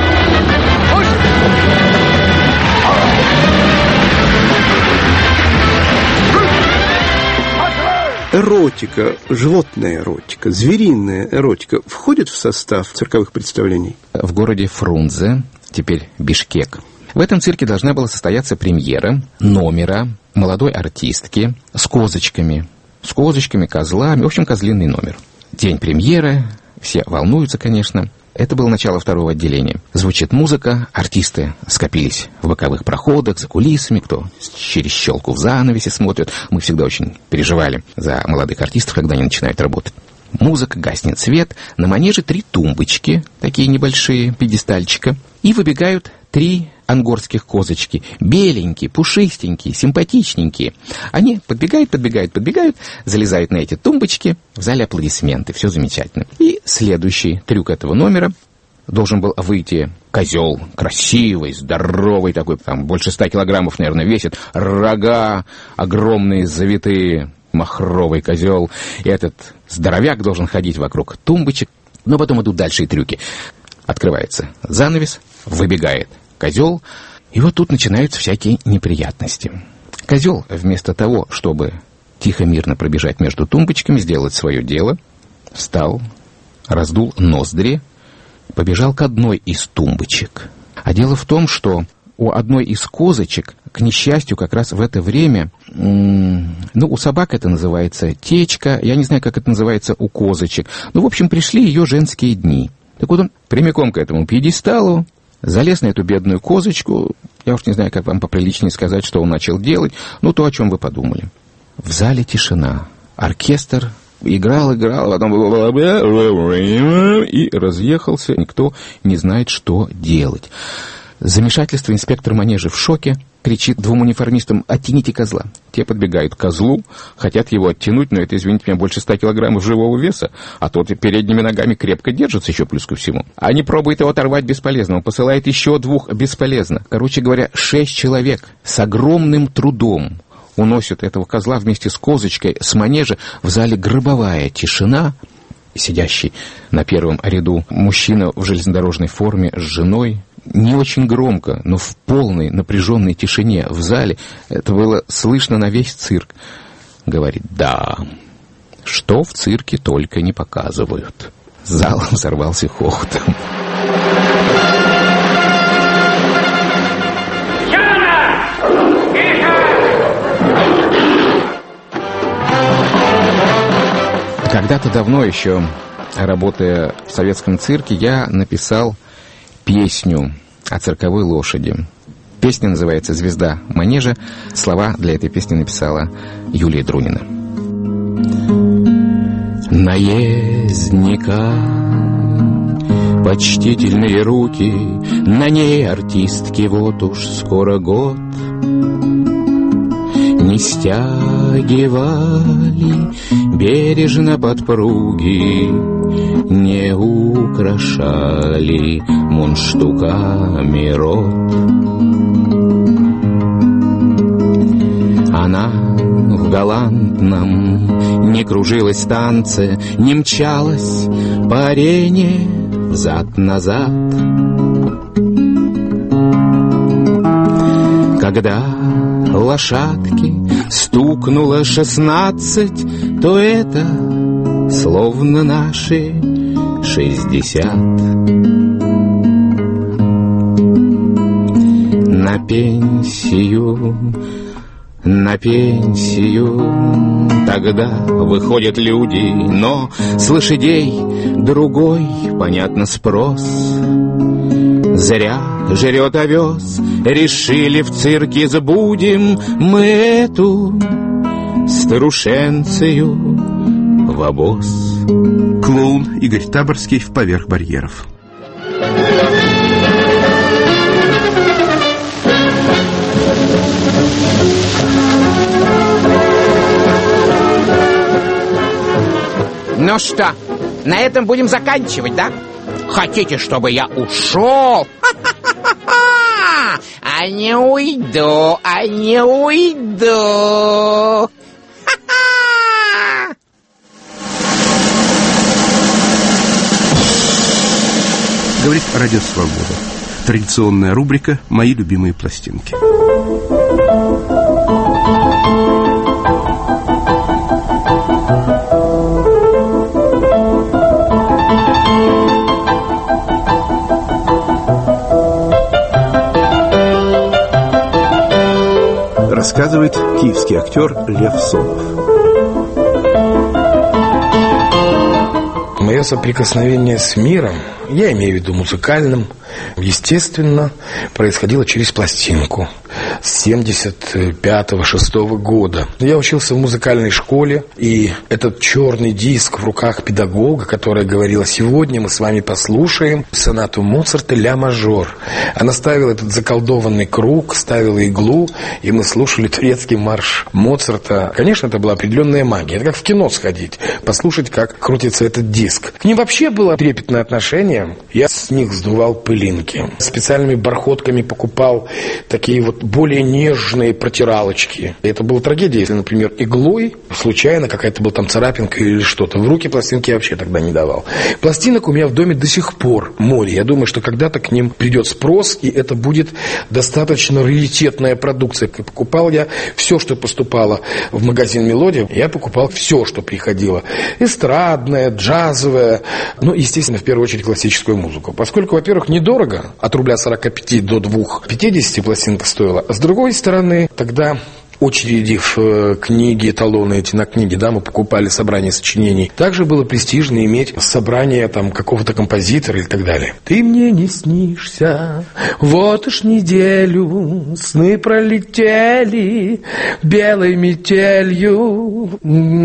Эротика, животная эротика, звериная эротика входит в состав цирковых представлений? В городе Фрунзе, теперь Бишкек, в этом цирке должна была состояться премьера номера молодой артистки с козочками, козлами, в общем, козлиный номер. День премьеры, все волнуются, конечно. Это было начало второго отделения. Звучит музыка, артисты скопились в боковых проходах, за кулисами, кто через щелку в занавесе смотрит. Мы всегда очень переживали за молодых артистов, когда они начинают работать. Музыка, гаснет свет, на манеже 3 тумбочки, такие небольшие, пьедестальчика, и выбегают 3 ангорских козочки, беленькие, пушистенькие, симпатичненькие. Они подбегают, залезают на эти тумбочки, в зале аплодисменты, все замечательно. И следующий трюк этого номера: должен был выйти козел, красивый, здоровый такой, там больше 100 килограммов, наверное, весит, рога огромные, завитые, махровый козел. И этот здоровяк должен ходить вокруг тумбочек. Но потом идут дальше трюки. Открывается занавес, выбегает козел, и вот тут начинаются всякие неприятности. Козел, вместо того, чтобы тихо-мирно пробежать между тумбочками, сделать свое дело, встал, раздул ноздри, побежал к одной из тумбочек. А дело в том, что у одной из козочек, к несчастью, как раз в это время, у собак это называется течка, я не знаю, как это называется у козочек, в общем, пришли ее женские дни. Так вот он прямиком к этому пьедесталу залез на эту бедную козочку. Я уж не знаю, как вам поприличнее сказать, что он начал делать. То, о чем вы подумали. В зале тишина. Оркестр играл, потом и разъехался. Никто не знает, что делать. Замешательство. Инспектор манежа в шоке. Кричит 2 униформистам: «Оттяните козла». Те подбегают к козлу, хотят его оттянуть, но это, извините меня, больше 100 килограммов живого веса, а тот передними ногами крепко держится еще плюс ко всему. Они пробуют его оторвать, бесполезно. Он посылает еще 2, бесполезно. Короче говоря, 6 человек с огромным трудом уносят этого козла вместе с козочкой с манежа. В зале гробовая тишина. Сидящий на первом ряду мужчина в железнодорожной форме с женой, не очень громко, но в полной напряженной тишине в зале, это было слышно на весь цирк, говорит: «Да, что в цирке только не показывают». Зал взорвался хохотом. Когда-то давно еще, работая в советском цирке, я написал песню о цирковой лошади. Песня называется «Звезда манежа». Слова для этой песни написала Юлия Друнина. Наездника почтительные руки, на ней артистки вот уж скоро год. Не стягивали бережно подпруги, не украшали мундштуками рот. Она в галантном не кружилась в танце, не мчалась по арене взад-назад. Когда лошадке стукнуло 16, то это словно наши 60. На пенсию тогда выходят люди, но с лошадей другой, понятно, спрос. Зря жрет овес, решили в цирке забудем мы эту старушенцию в обоз. Клоун Игорь Таборский в «Поверх барьеров». Ну что, на этом будем заканчивать, да? Хотите, чтобы я ушел? А не уйду, а не уйду. Говорит Радио Свобода. Традиционная рубрика «Мои любимые пластинки». Рассказывает киевский актер Лев Сомов. Мое соприкосновение с миром, я имею в виду музыкальным, естественно, происходило через пластинку с 75-6 года. Я учился в музыкальной школе, и этот черный диск в руках педагога, которая говорила: сегодня мы с вами послушаем сонату Моцарта «Ля мажор». Она ставила этот заколдованный круг, ставила иглу, и мы слушали турецкий марш Моцарта. Конечно, это была определенная магия. Это как в кино сходить, послушать, как крутится этот диск. К ним вообще было трепетное отношение. Я с них сдувал пылинки. Специальными бархотками покупал такие вот более нежные протиралочки. Это была трагедия, если, например, иглой случайно какая-то была там царапинка или что-то. В руки пластинки я вообще тогда не давал. Пластинок у меня в доме до сих пор море. Я думаю, что когда-то к ним придет спрос, и это будет достаточно раритетная продукция. Покупал я все, что поступало в магазин «Мелодия». Я покупал все, что приходило. Эстрадное, джазовое, ну, естественно, в первую очередь классическую музыку. Поскольку, во-первых, недорого, от рубля 45 до 2,50 пластинка стоила. А с другой стороны, тогда очереди в книги, талоны эти на книги, да, мы покупали собрание сочинений. Также было престижно иметь собрание там какого-то композитора и так далее. Ты мне не снишься, вот уж неделю сны пролетели белой метелью,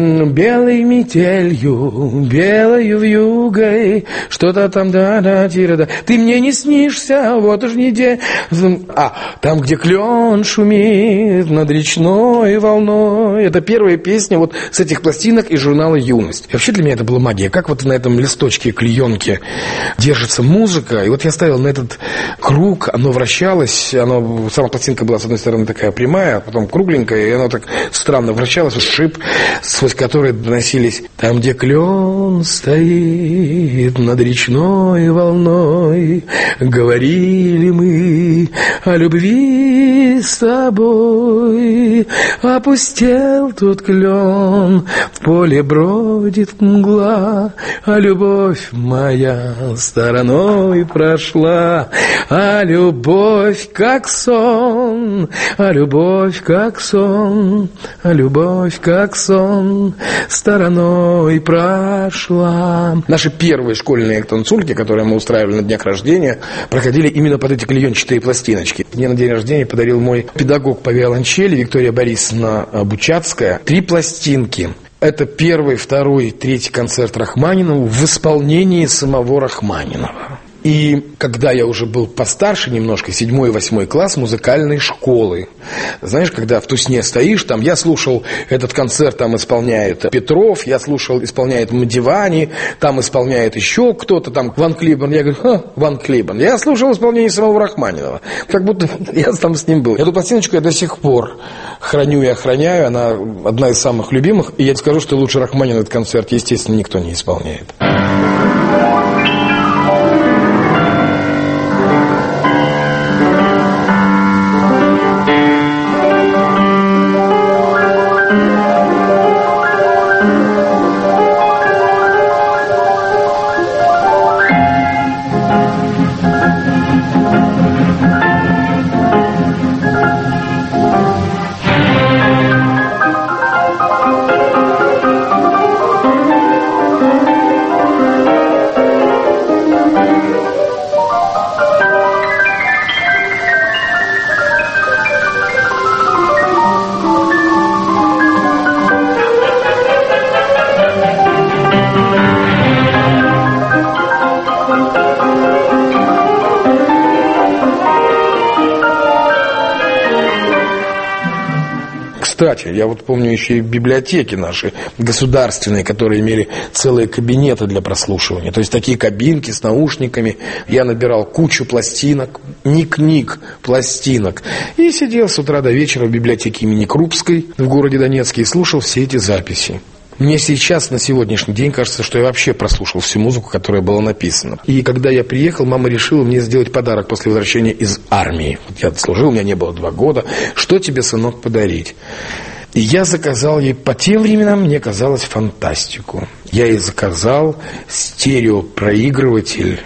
белою вьюгой, что-то там да-да-тира-да. Ты мне не снишься, вот уж неделю. Там, где клен шумит над речной волной. Это первая песня вот с этих пластинок из журнала «Юность». И вообще для меня это была магия. Как вот на этом листочке клеенки держится музыка. И вот я ставил на этот круг, оно вращалось, сама пластинка была с одной стороны такая прямая, а потом кругленькая, и оно так странно вращалось, шип, сквозь который доносились: там, где клен стоит над речной волной, говорили мы о любви с тобой. Опустел тот клен, в поле бродит мгла, а любовь моя стороной прошла, а любовь как сон, а любовь как сон, а любовь как сон стороной прошла. Наши первые школьные танцульки, которые мы устраивали на днях рождения, проходили именно под эти клеенчатые пластиночки. Мне на день рождения подарил мой педагог по виолончели Виктория Борисовна Бучацкая 3 пластинки. Это 1, 2, 3 концерт Рахманинова в исполнении самого Рахманинова. И когда я уже был постарше немножко, 7 и 8 класс музыкальной школы, знаешь, когда в Тусне стоишь, там я слушал этот концерт, там исполняет Петров, я слушал, исполняет Мадивани, там исполняет еще кто-то, там Ван Клибан, я говорю: Ван Клибан. Я слушал исполнение самого Рахманинова, как будто я там с ним был. Эту пластиночку я до сих пор храню и охраняю, она одна из самых любимых, и я тебе скажу, что лучше Рахманинова этот концерт, естественно, никто не исполняет. Кстати, я вот помню еще и библиотеки наши государственные, которые имели целые кабинеты для прослушивания. То есть такие кабинки с наушниками. Я набирал кучу пластинок, не книг, пластинок. И сидел с утра до вечера в библиотеке имени Крупской в городе Донецке и слушал все эти записи. Мне сейчас, на сегодняшний день, кажется, что я вообще прослушал всю музыку, которая была написана. И когда я приехал, мама решила мне сделать подарок после возвращения из армии. Вот я служил, у меня не было 2 года. Что тебе, сынок, подарить? И я заказал ей, по тем временам мне казалось, фантастику. Я ей заказал стереопроигрыватель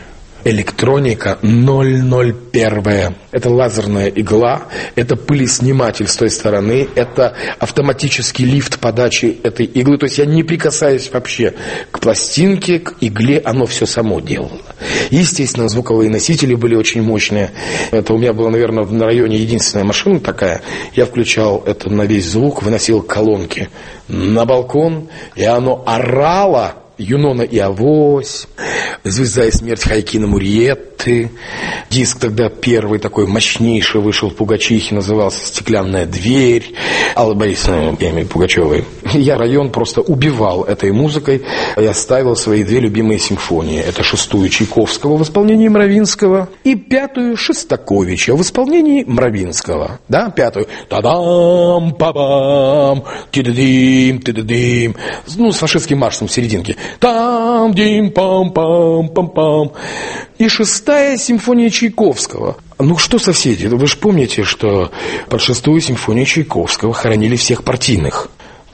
электроника 001. Это лазерная игла, это пылесниматель с той стороны, это автоматический лифт подачи этой иглы. То есть я не прикасаюсь вообще к пластинке, к игле, оно все само делало. Естественно, звуковые носители были очень мощные. Это у меня была, наверное, на районе единственная машина такая. Я включал это на весь звук, выносил колонки на балкон, и оно орало. «Юнона и Авось», «Звезда и смерть» Хайкина Мурьетты. Диск тогда первый такой мощнейший вышел Пугачихи, назывался «Стеклянная дверь» Аллы Борисовны Пугачевой. Я район просто убивал этой музыкой. Я ставил свои две любимые симфонии. Это 6-ю Чайковского в исполнении Мравинского и 5-ю Шостаковича в исполнении Мравинского. Да, 5-ю. Та-дам, па-бам, ти-да-дим, ти-да-дим. Ну, с фашистским маршем в серединке. Там-дим-пам-пам-пам-пам. И 6-я симфония Чайковского. Ну что, соседи, вы же помните, что под 6-ю симфонию Чайковского хоронили всех партийных.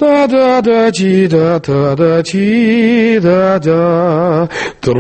Да-да-да-ти-да-да-ти-да-да.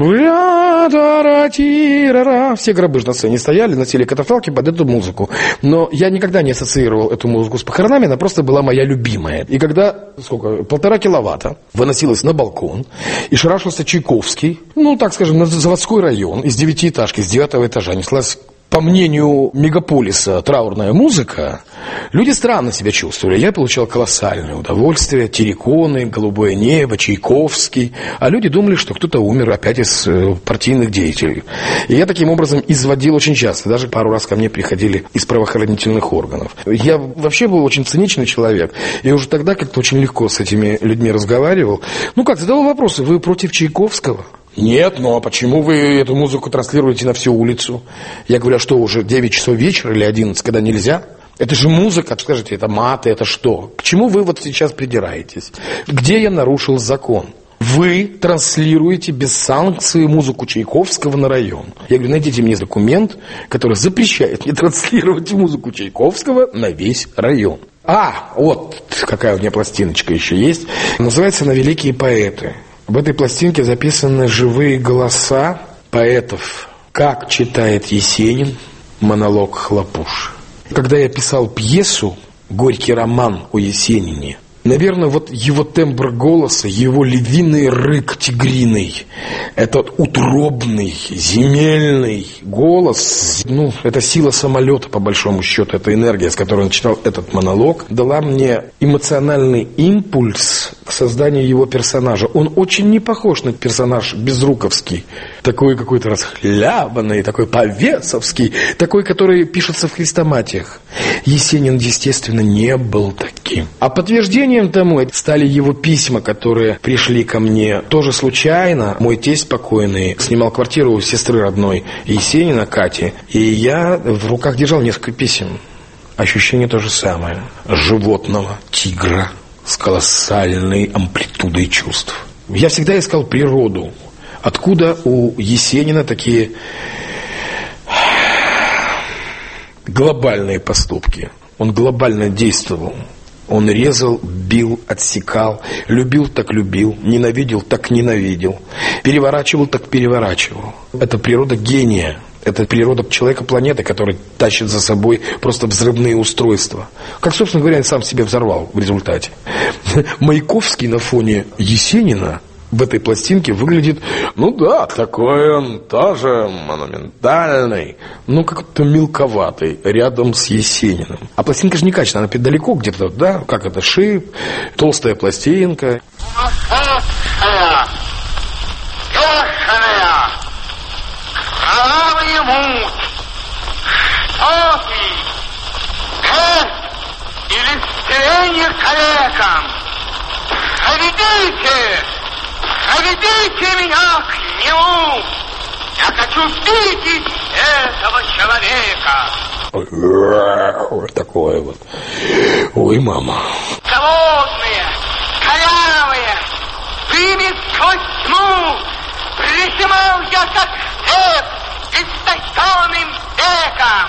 Тра-да-ра-ти-ра-ра. Все гробы на сцене стояли, носили катафалки под эту музыку. Но я никогда не ассоциировал эту музыку с похоронами, она просто была моя любимая. И когда, 1,5 киловатта выносилось на балкон, и шарашился Чайковский, ну, так скажем, на заводской район, из 9-этажки, с 9-го этажа неслась, по мнению мегаполиса, траурная музыка, люди странно себя чувствовали. Я получал колоссальное удовольствие. Терриконы, голубое небо, Чайковский. А люди думали, что кто-то умер опять из партийных деятелей. И я таким образом изводил очень часто. Даже пару раз ко мне приходили из правоохранительных органов. Я вообще был очень циничный человек. И уже тогда как-то очень легко с этими людьми разговаривал. Ну как, задавал вопросы. Вы против Чайковского? Нет, ну а почему вы эту музыку транслируете на всю улицу? Я говорю, а что, уже 9 часов вечера или 11, когда нельзя? Это же музыка, скажите, это маты, это что? К чему вы вот сейчас придираетесь? Где я нарушил закон? Вы транслируете без санкции музыку Чайковского на район. Я говорю, найдите мне документ, который запрещает мне транслировать музыку Чайковского на весь район. А, вот какая у меня пластиночка еще есть. Называется она «Великие поэты». В этой пластинке записаны живые голоса поэтов. Как читает Есенин монолог Хлопуши. Когда я писал пьесу «Горький роман» о Есенине, наверное, вот его тембр голоса, его львиный рык тигриный, этот утробный, земельный голос, ну, это сила самолета, по большому счету, это энергия, с которой он читал этот монолог, дала мне эмоциональный импульс к созданию его персонажа. Он очень не похож на персонаж безруковский, такой какой-то расхлябанный, такой повесовский, такой, который пишется в хрестоматиях. Есенин, естественно, не был таким. А подтверждением тому стали его письма, которые пришли ко мне тоже случайно. Мой тесть покойный снимал квартиру у сестры родной Есенина, Кати, и я в руках держал несколько писем. Ощущение то же самое. Животного, тигра с колоссальной амплитудой чувств. Я всегда искал природу. Откуда у Есенина такие глобальные поступки? Он глобально действовал. Он резал, бил, отсекал, любил так любил, ненавидел так ненавидел, переворачивал так переворачивал. Это природа гения. Это природа человека-планеты, который тащит за собой просто взрывные устройства. Как, собственно говоря, он сам себя взорвал в результате. Маяковский на фоне Есенина в этой пластинке выглядит, ну да, такой он тоже монументальный, но как-то мелковатый рядом с Есениным. А пластинка же не качественная, она далеко где-то, да, как это, шип, толстая пластинка. Кровавый муть, штоки, смерть или стеление калекам. Проведите меня к нему. Я хочу видеть этого человека. Вот такое вот. Ой, мама. Голодные, корявые, выбит сквозь тьму. Прижимал я как хлеб истощенным веком.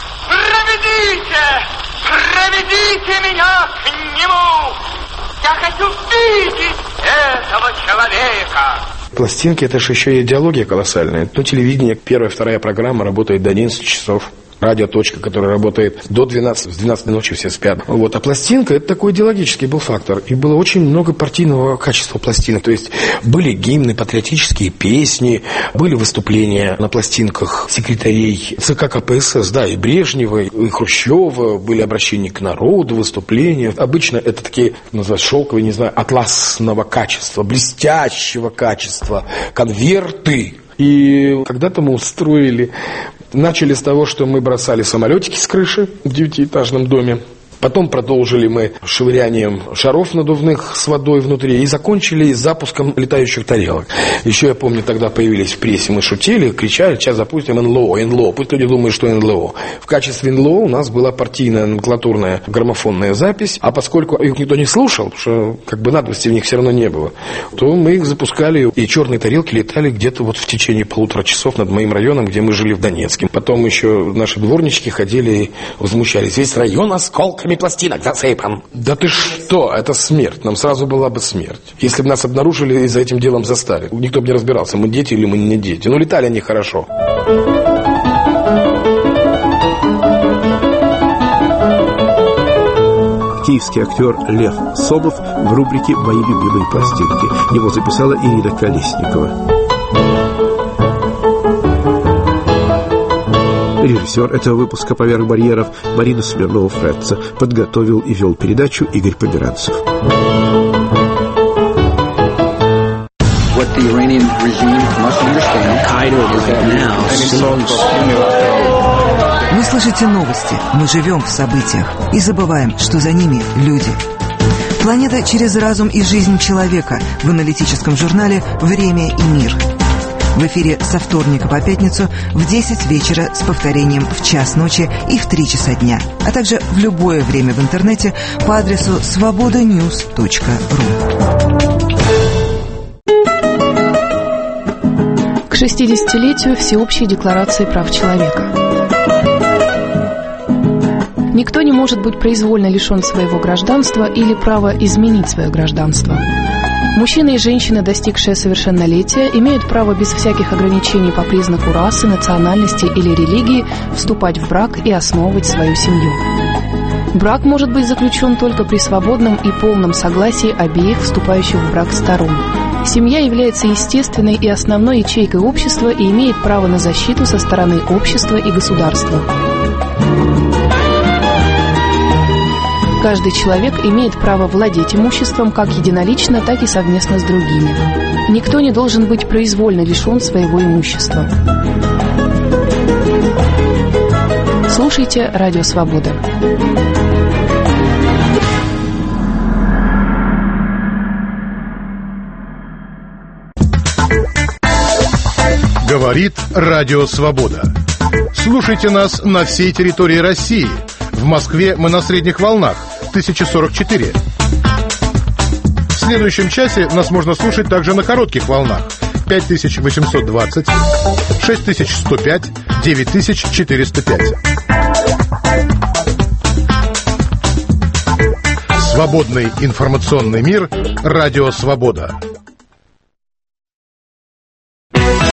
Проведите меня к нему. Я хочу видеть этого человека. Пластинки — это же еще и идеология колоссальная. Телевидение, первая, вторая программа работает до 11 часов. Радиоточка, которая работает до 12, с 12 ночи все спят. А пластинка — это такой идеологический был фактор. И было очень много партийного качества пластинок. То есть были гимны, патриотические песни, были выступления на пластинках секретарей ЦК КПСС, и Брежнева, и Хрущева, были обращения к народу, выступления. Обычно это такие, называют, шелковые, атласного качества, блестящего качества, конверты. И когда-то мы начали с того, что мы бросали самолетики с крыши в 9-этажном доме. Потом продолжили мы швырянием шаров надувных с водой внутри и закончили запуском летающих тарелок. Еще я помню, тогда появились в прессе, мы шутили, кричали: сейчас запустим НЛО. Пусть люди думают, что НЛО. В качестве НЛО у нас была партийная номенклатурная граммофонная запись, а поскольку их никто не слушал, потому что надобности в них все равно не было, то мы их запускали, и черные тарелки летали где-то в течение 1,5 часов над моим районом, где мы жили в Донецке. Потом еще наши дворнички ходили и возмущались: весь район осколками пластинок засыпан. Да ты что? Это смерть. Нам сразу была бы смерть. Если бы нас обнаружили и за этим делом застали. Никто бы не разбирался, мы дети или мы не дети. Летали они хорошо. Киевский актер Лев Собов в рубрике «Мои любимые пластинки». Его записала Ирина Колесникова. Режиссер этого выпуска «Поверх барьеров» Марина Смирнова-Фредца. Подготовил и вел передачу Игорь Померанцев. Вы слышите новости, мы живем в событиях и забываем, что за ними люди. Планета через разум и жизнь человека в аналитическом журнале «Время и мир». В эфире со вторника по пятницу в 10 вечера с повторением в 1:00 ночи и в 3 часа дня, а также в любое время в интернете по адресу svobodanews.ru. К 60-летию Всеобщей декларации прав человека. Никто не может быть произвольно лишен своего гражданства или права изменить свое гражданство. Мужчины и женщины, достигшие совершеннолетия, имеют право без всяких ограничений по признаку расы, национальности или религии вступать в брак и основывать свою семью. Брак может быть заключен только при свободном и полном согласии обеих вступающих в брак сторон. Семья является естественной и основной ячейкой общества и имеет право на защиту со стороны общества и государства. Каждый человек имеет право владеть имуществом как единолично, так и совместно с другими. Никто не должен быть произвольно лишен своего имущества. Слушайте «Радио Свобода». Говорит Радио Свобода. Слушайте нас на всей территории России. В Москве мы на средних волнах 1044. В следующем часе нас можно слушать также на коротких волнах 5820, 6105, 9405. Свободный информационный мир. Радио Свобода.